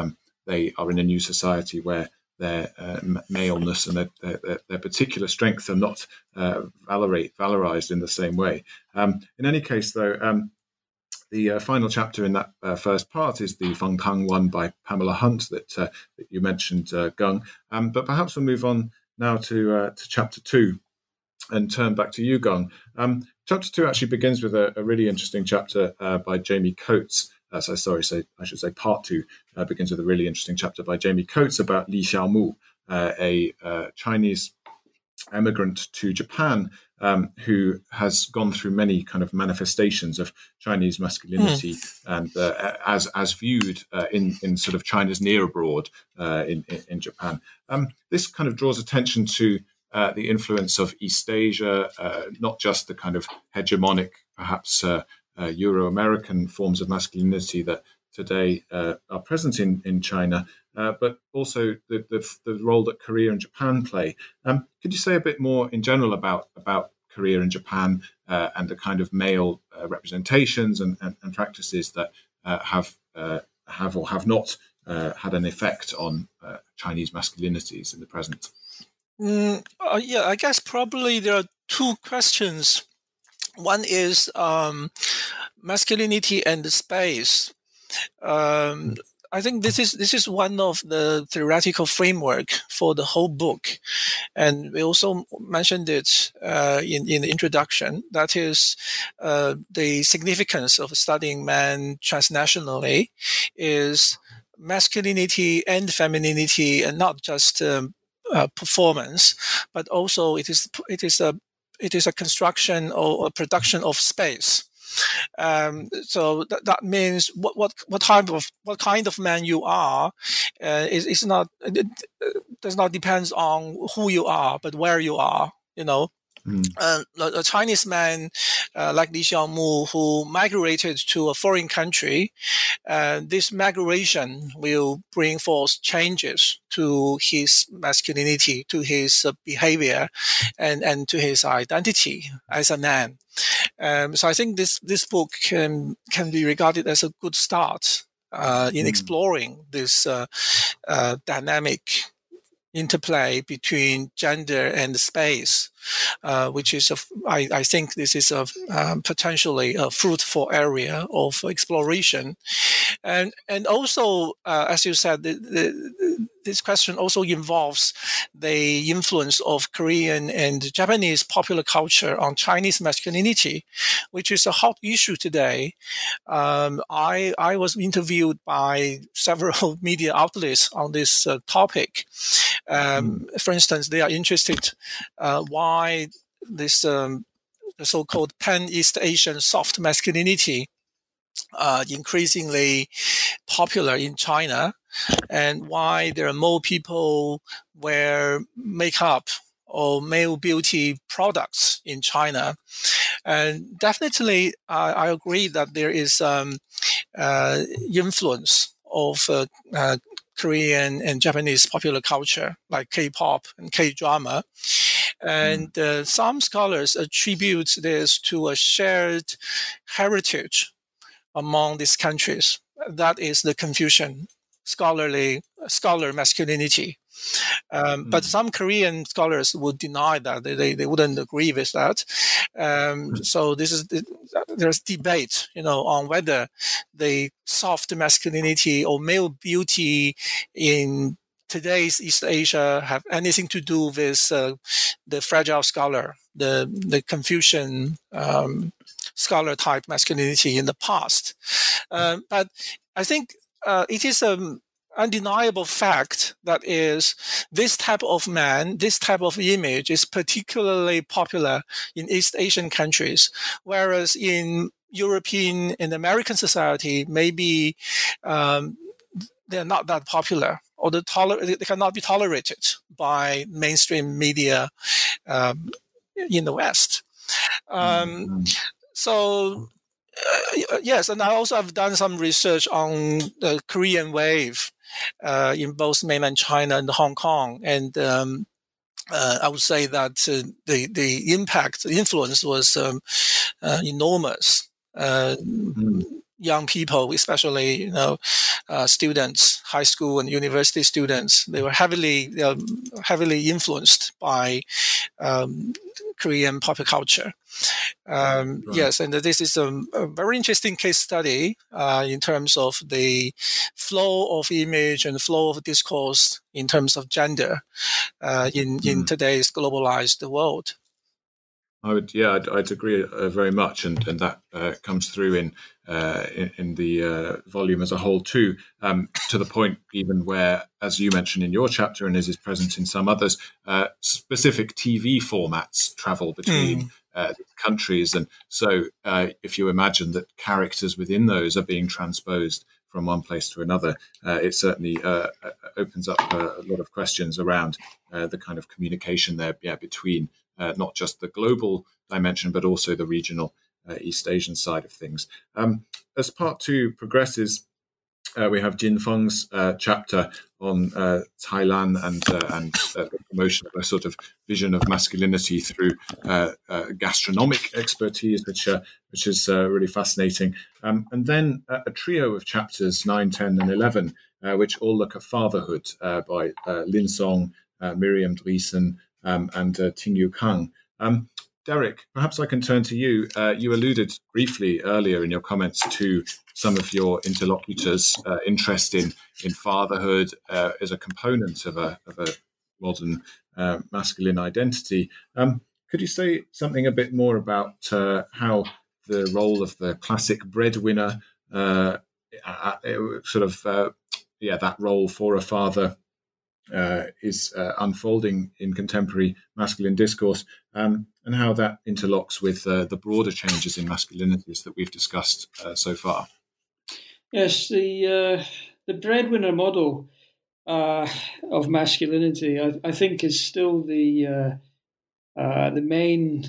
they are in a new society where their maleness and their particular strengths are not valorized in the same way. In any case, though, the final chapter in that first part is the Feng Tang one by Pamela Hunt that you mentioned, Gung. But perhaps we'll move on now to chapter 2 and turn back to you, Gung. Chapter 2 actually begins with a really interesting chapter by Jamie Coates. I should say part 2 begins with a really interesting chapter by Jamie Coates about Li Xiaomu, a Chinese emigrant to Japan who has gone through many kind of manifestations of Chinese masculinity and as viewed in sort of China's near abroad in Japan. This kind of draws attention to the influence of East Asia, not just the kind of hegemonic, perhaps Euro-American forms of masculinity that today are present in China, but also the role that Korea and Japan play. Could you say a bit more in general about Korea and Japan and the kind of male representations and practices that have have or have not had an effect on Chinese masculinities in the present? I guess probably there are two questions. One is masculinity and space. I think this is one of the theoretical framework for the whole book, and we also mentioned it in the introduction. That is the significance of studying men transnationally is masculinity and femininity, and not just performance, but also it is a construction or a production of space. So that means what kind of man you are is not, it does not depends on who you are, but where you are. A Chinese man like Li Xiaomu, who migrated to a foreign country, this migration will bring forth changes to his masculinity, to his behavior, and to his identity as a man. So I think this book can be regarded as a good start in exploring this dynamic interplay between gender and space, which is I think this is a potentially a fruitful area of exploration, and also as you said, this question also involves the influence of Korean and Japanese popular culture on Chinese masculinity, which is a hot issue today. I was interviewed by several media outlets on this topic. For instance, they are interested why this the so-called Pan-East Asian soft masculinity increasingly popular in China, and why there are more people wear makeup or male beauty products in China. And definitely, I agree that there is influence of Korean and Japanese popular culture, like K-pop and K-drama. And some scholars attribute this to a shared heritage among these countries. That is the Confucian scholar masculinity. But some Korean scholars would deny that. They wouldn't agree with that. So there's debate, on whether the soft masculinity or male beauty in today's East Asia have anything to do with the fragile scholar, the Confucian scholar type masculinity in the past. But I think it is an undeniable fact that is this type of man, this type of image is particularly popular in East Asian countries, whereas in European and American society, maybe they're not that popular, or they cannot be tolerated by mainstream media in the West. So, yes, and I also have done some research on the Korean wave in both mainland China and Hong Kong, and I would say that the impact, the influence was enormous. Young people, especially students, high school and university students, they were heavily influenced by Korean popular culture. Right. Yes, and this is a very interesting case study in terms of the flow of image and flow of discourse in terms of gender in today's globalized world. I'd agree very much, and that comes through in the volume as a whole too, to the point even where, as you mentioned in your chapter and is present in some others, specific TV formats travel between countries, and so if you imagine that characters within those are being transposed from one place to another, it certainly opens up a lot of questions around the kind of communication there between not just the global dimension, but also the regional East Asian side of things. As part two progresses, we have Jin Feng's chapter on Cailan and the promotion of a sort of vision of masculinity through gastronomic expertise, which is really fascinating. And then a trio of chapters 9, 10, and 11, which all look at fatherhood by Lin Song, Miriam Driesen, and Ting-Yu Kang. Derek, perhaps I can turn to you. You alluded briefly earlier in your comments to some of your interlocutors' interest in fatherhood as a component of a modern masculine identity. Could you say something a bit more about how the role of the classic breadwinner, that role for a father is unfolding in contemporary masculine discourse, and how that interlocks with the broader changes in masculinities that we've discussed so far? Yes, the breadwinner model of masculinity, I think, is still the main.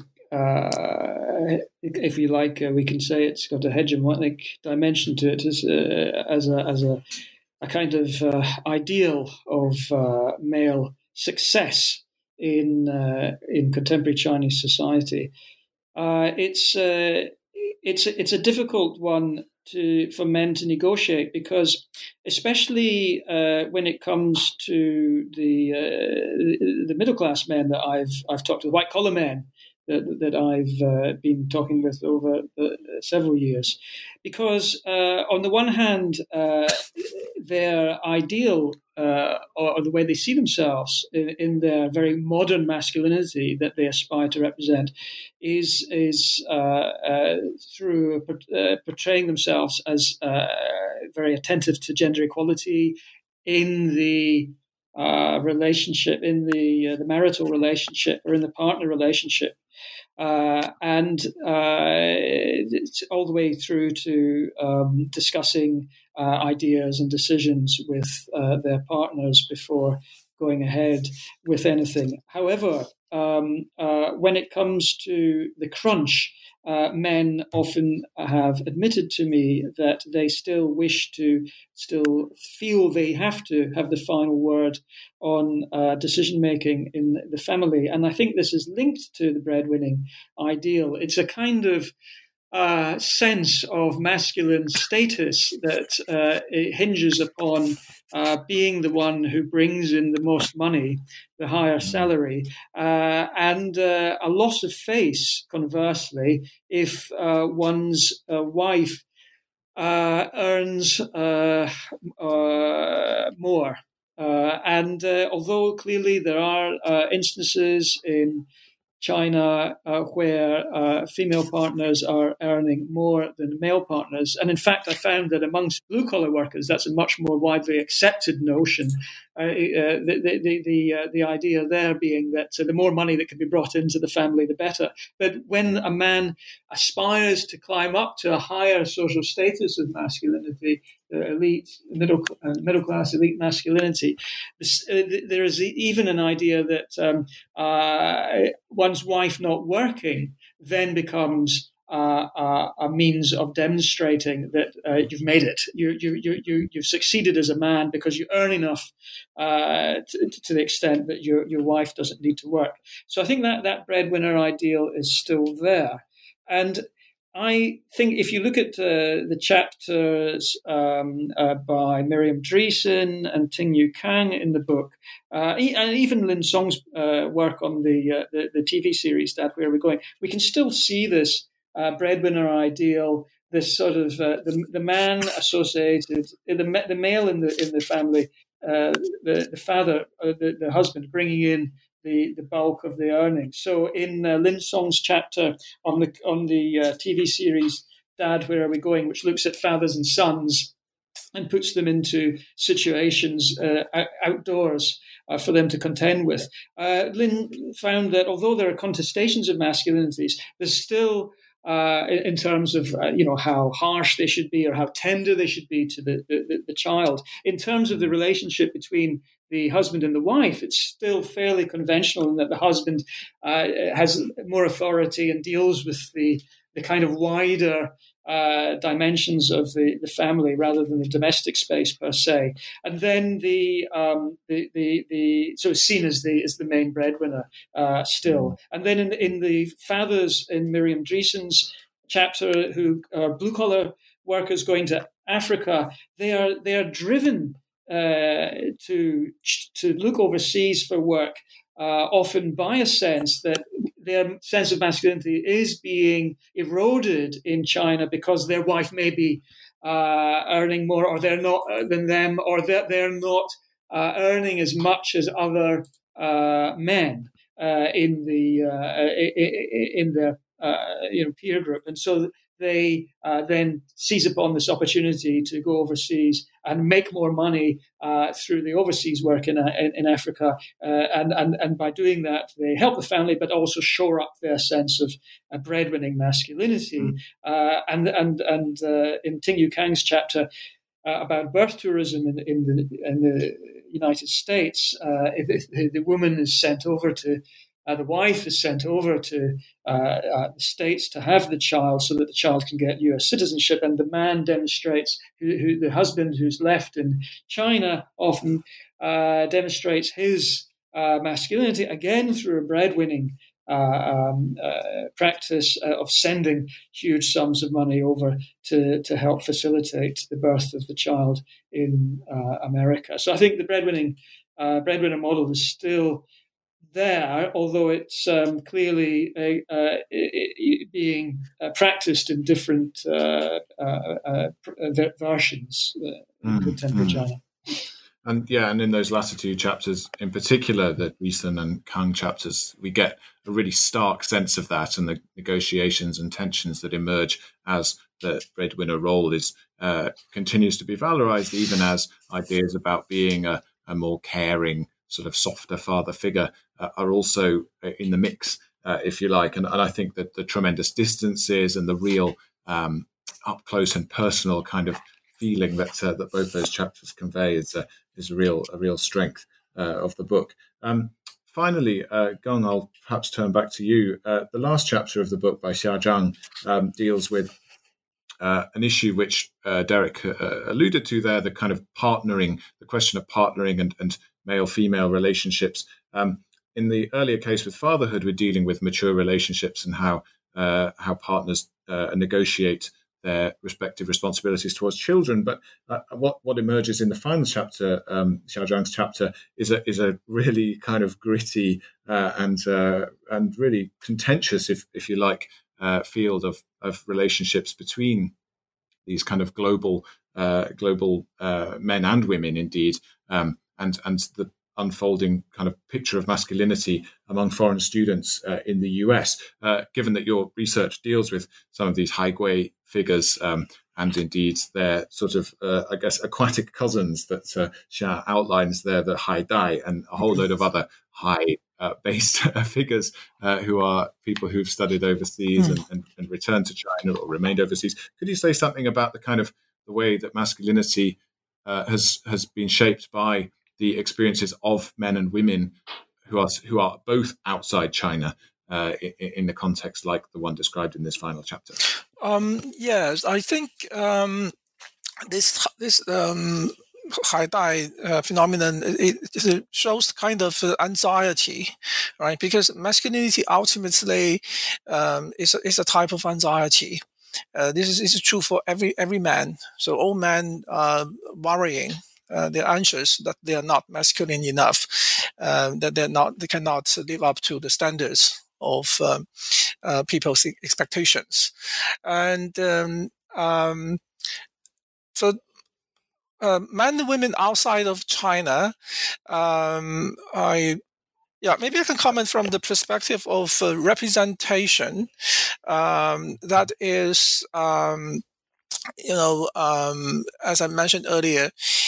If you like, we can say it's got a hegemonic dimension to it as a kind of ideal of male success in contemporary Chinese society. It's a difficult one for men to negotiate, because especially when it comes to the middle class men that I've talked to, white collar men that I've been talking with over several years, because on the one hand, their ideal or the way they see themselves in their very modern masculinity that they aspire to represent is through portraying themselves as very attentive to gender equality in the relationship, in the marital relationship or in the partner relationship. And it's all the way through to discussing ideas and decisions with their partners before going ahead with anything. However, when it comes to the crunch, men often have admitted to me that they still feel they have to have the final word on decision making in the family. And I think this is linked to the breadwinning ideal. It's a kind of sense of masculine status that it hinges upon being the one who brings in the most money, the higher salary, and a loss of face, conversely, if one's wife earns more. And although clearly there are instances in China where female partners are earning more than male partners. And in fact, I found that amongst blue-collar workers, that's a much more widely accepted notion. The idea there being that the more money that can be brought into the family, the better. But when a man aspires to climb up to a higher social status of masculinity, elite, middle class elite masculinity, there is even an idea that one's wife not working then becomes a means of demonstrating that you've made it. You've succeeded as a man because you earn enough to the extent that your wife doesn't need to work. So I think that breadwinner ideal is still there. And I think if you look at the chapters by Miriam Driesen and Ting-Yu Kang in the book, and even Lin Song's work on the TV series Dad, Where Are We Going?, we can still see this breadwinner ideal, this sort of the man associated, the male in the family, the father, the husband, bringing in the bulk of the earnings. So in Lin Song's chapter on the TV series Dad, Where Are We Going?, which looks at fathers and sons and puts them into situations outdoors for them to contend with, Lin found that although there are contestations of masculinities, there's still in terms of how harsh they should be or how tender they should be to the child. In terms of the relationship between the husband and the wife, it's still fairly conventional in that the husband has more authority and deals with the kind of wider dimensions of the family rather than the domestic space per se, and then the sort of seen as the main breadwinner still, and then in the fathers in Miriam Dreesen's chapter who are blue collar workers going to Africa, they are driven to look overseas for work, often by a sense that their sense of masculinity is being eroded in China because their wife may be earning more, or they're not than them, or that they're not earning as much as other men in their peer group, and so they then seize upon this opportunity to go overseas and make more money through the overseas work in Africa, and by doing that, they help the family, but also shore up their sense of breadwinning masculinity. And in Ting Yu Kang's chapter about birth tourism in the United States, the woman is sent over to. The wife is sent over to the States to have the child so that the child can get U.S. citizenship, and the man demonstrates, the husband who's left in China often demonstrates his masculinity, again through a breadwinning practice of sending huge sums of money over to help facilitate the birth of the child in America. So I think the breadwinner model is still there, although it's clearly being practiced in different versions in contemporary China. And in those latter two chapters, in particular, the Dreesen and Kang chapters, we get a really stark sense of that, and the negotiations and tensions that emerge as the breadwinner role continues to be valorized, even as ideas about being a more caring, sort of softer father figure are also in the mix, if you like. And I think that the tremendous distances and the real up close and personal kind of feeling that both those chapters convey is a real strength of the book. Finally, Gong, I'll perhaps turn back to you. The last chapter of the book by Xia Zhang deals with an issue which Derek alluded to there, the kind of partnering, the question of partnering and male-female relationships. In the earlier case with fatherhood, we're dealing with mature relationships and how partners negotiate their respective responsibilities towards children. But what emerges in the final chapter, Xia Zhang's chapter, is a really kind of gritty and really contentious, if you like, field of relationships between these kind of global men and women, indeed, and the unfolding kind of picture of masculinity among foreign students in the US. Given that your research deals with some of these Haigui figures and indeed their sort of, I guess, aquatic cousins that Xia outlines there, the Hai Dai, and a whole load of other Hai-based figures who are people who've studied overseas and returned to China or remained overseas. Could you say something about the way that masculinity has been shaped by the experiences of men and women who are both outside China in the context like the one described in this final chapter? Yes, I think this Hai Dai phenomenon it shows kind of anxiety, right? Because masculinity ultimately is a type of anxiety. This is true for every man. So all men are worrying. They're anxious that they are not masculine enough, that they cannot live up to the standards of people's expectations, and so men and women outside of China, maybe I can comment from the perspective of representation. That is, as I mentioned earlier,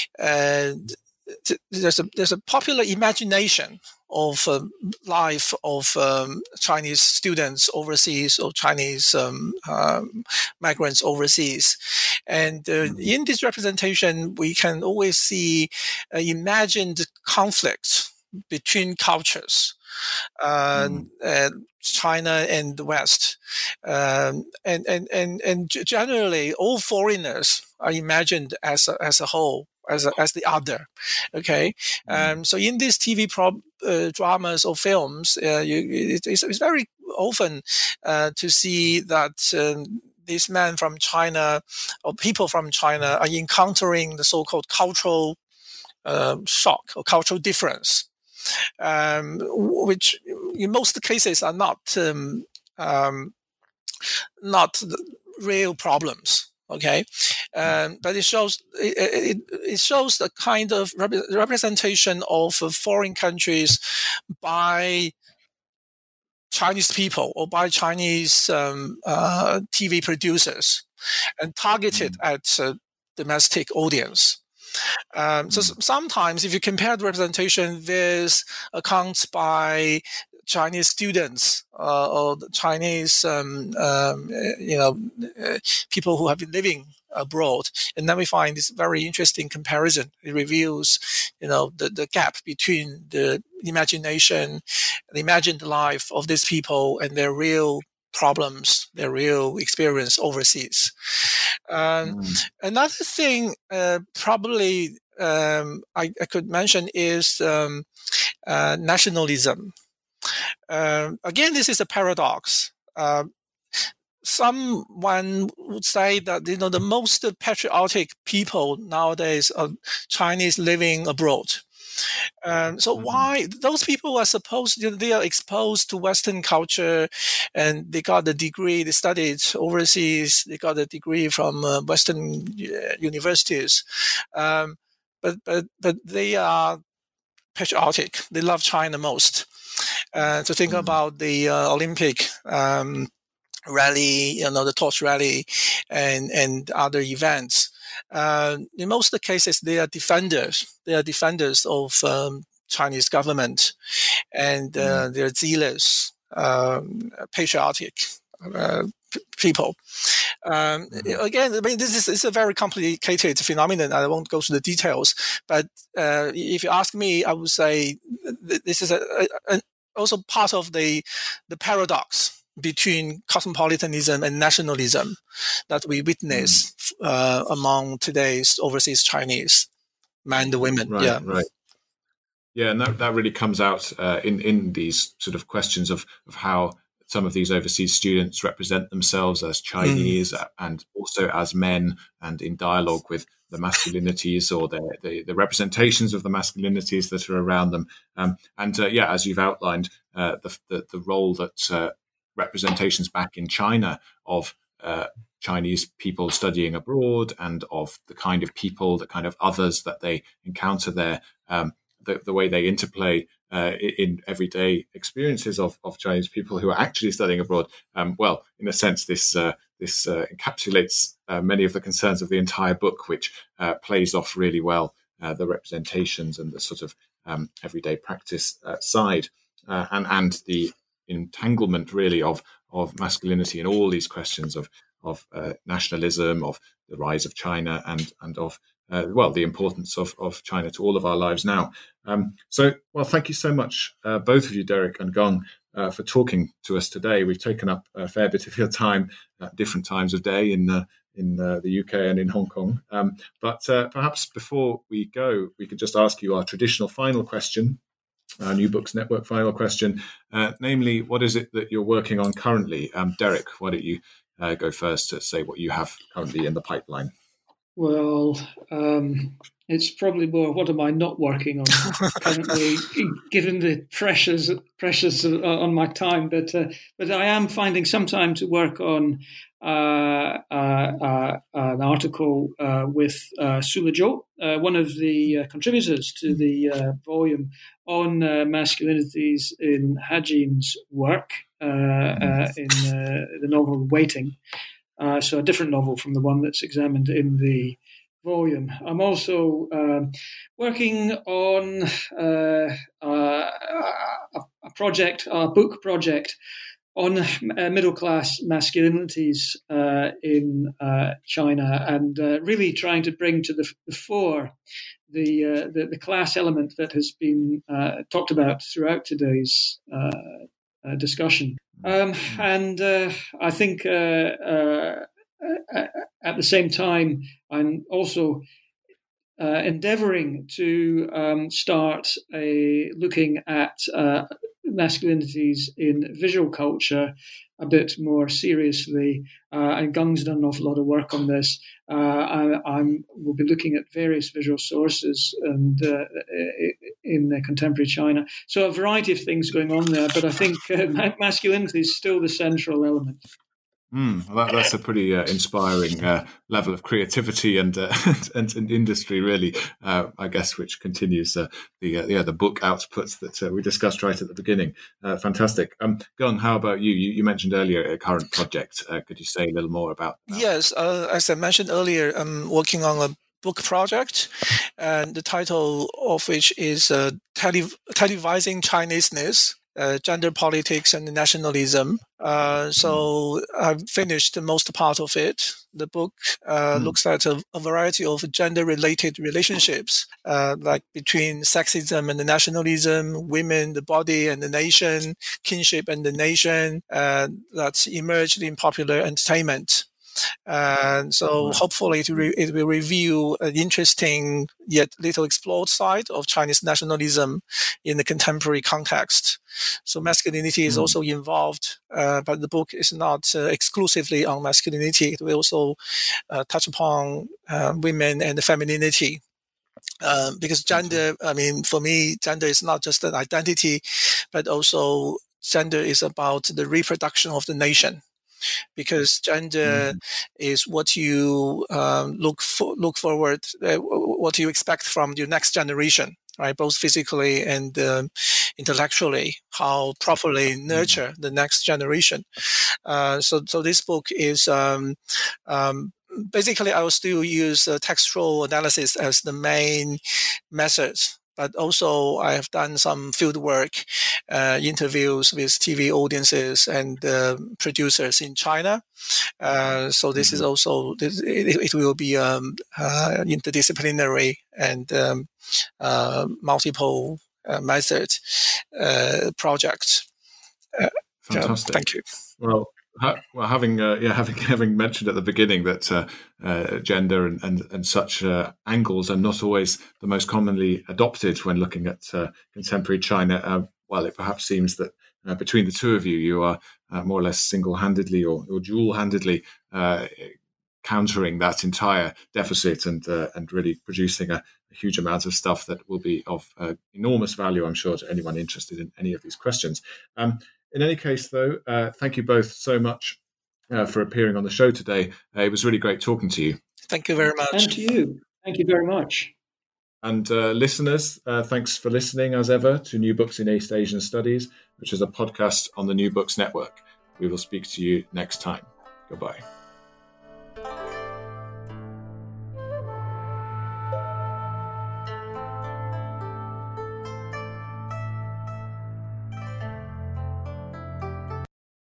there's a popular imagination of life of Chinese students overseas or Chinese migrants overseas, and in this representation, we can always see imagined conflicts between cultures. China and the West, and generally all foreigners are imagined as a whole, as the other. Okay, so in these TV dramas or films, it's very often to see that these men from China or people from China are encountering the so-called cultural shock or cultural difference, which in most cases are not real problems. Okay, but it shows the kind of representation of foreign countries by Chinese people or by Chinese TV producers, and targeted at domestic audience. So sometimes, if you compare the representation with accounts by Chinese students or the Chinese, people who have been living abroad, and then we find this very interesting comparison. It reveals, the gap between the imagination, the imagined life of these people and their real problems, their real experience overseas. Another thing, probably I could mention is nationalism. Again, this is a paradox. Someone would say that the most patriotic people nowadays are Chinese living abroad. So why those people are supposed they are exposed to Western culture, and they got the degree, they studied overseas, they got a degree from Western universities, but they are patriotic. They love China most. To think about the Olympic rally, the torch rally, and other events. In most of the cases, they are defenders. They are defenders of Chinese government, and they're zealous, patriotic people. Again, I mean, this is a very complicated phenomenon. I won't go through the details, but if you ask me, I would say this is also part of the paradox between cosmopolitanism and nationalism that we witness among today's overseas Chinese men and women. Right. Yeah, and that really comes out in these sort of questions of how some of these overseas students represent themselves as Chinese and also as men, and in dialogue with the masculinities or the representations of the masculinities that are around them. As you've outlined, the role that representations back in China of Chinese people studying abroad and of the kind of people, the kind of others that they encounter there, the way they interplay in everyday experiences of Chinese people who are actually studying abroad. In a sense, this encapsulates many of the concerns of the entire book, which plays off really well the representations and the sort of everyday practice side and the entanglement really of masculinity in all these questions of nationalism, of the rise of China, and of the importance of China to all of our lives now. Thank you so much, both of you, Derek and Gong, for talking to us today. We've taken up a fair bit of your time at different times of day in the UK and in Hong Kong. But perhaps before we go, we could just ask you our traditional final question, our New Books Network final question, namely, what is it that you're working on currently? Derek, why don't you go first to say what you have currently in the pipeline? Well, it's probably more what am I not working on currently, given the pressures on my time. But I am finding some time to work on an article with Sula Zhou, one of the contributors to the volume on masculinities in Ha-Jin's work in the novel Waiting. So a different novel from the one that's examined in the volume. I'm also working on a book project on middle-class masculinities in China, and really trying to bring to the fore the class element that has been talked about throughout today's discussion. And I think at the same time, I'm also endeavoring to start looking at masculinities in visual culture a bit more seriously. And Gung's done an awful lot of work on this. We'll be looking at various visual sources and in contemporary China. So a variety of things going on there, but I think masculinity is still the central element. Well, that's a pretty inspiring level of creativity and industry, really. I guess, which continues the book outputs that we discussed right at the beginning. Fantastic. Gung, how about you? You mentioned earlier a current project. Could you say a little more about that? Yes, as I mentioned earlier, I'm working on a book project, and the title of which is Televising Chineseness. Gender politics and nationalism. So I've finished the most part of it. The book looks at a variety of gender-related relationships, like between sexism and the nationalism, women, the body and the nation, kinship and the nation, that's emerged in popular entertainment. And so hopefully it will reveal an interesting yet little explored side of Chinese nationalism in the contemporary context. So masculinity is also involved, but the book is not exclusively on masculinity. It will also touch upon women and femininity. Because gender, for me, gender is not just an identity, but also gender is about the reproduction of the nation. Because gender is what you look forward, what you expect from your next generation, right? Both physically and intellectually, how properly nurture the next generation. So this book is basically I will still use textual analysis as the main method. But also, I have done some field work, interviews with TV audiences and producers in China. So this is also it will be interdisciplinary and multiple method project. Fantastic. Thank you. Well, having mentioned at the beginning that gender and such angles are not always the most commonly adopted when looking at contemporary China, it perhaps seems that between the two of you, you are more or less single-handedly or dual-handedly countering that entire deficit and really producing a huge amount of stuff that will be of enormous value, I'm sure, to anyone interested in any of these questions. In any case, though, thank you both so much for appearing on the show today. It was really great talking to you. Thank you very much. And to you. Thank you very much. And listeners, thanks for listening, as ever, to New Books in East Asian Studies, which is a podcast on the New Books Network. We will speak to you next time. Goodbye.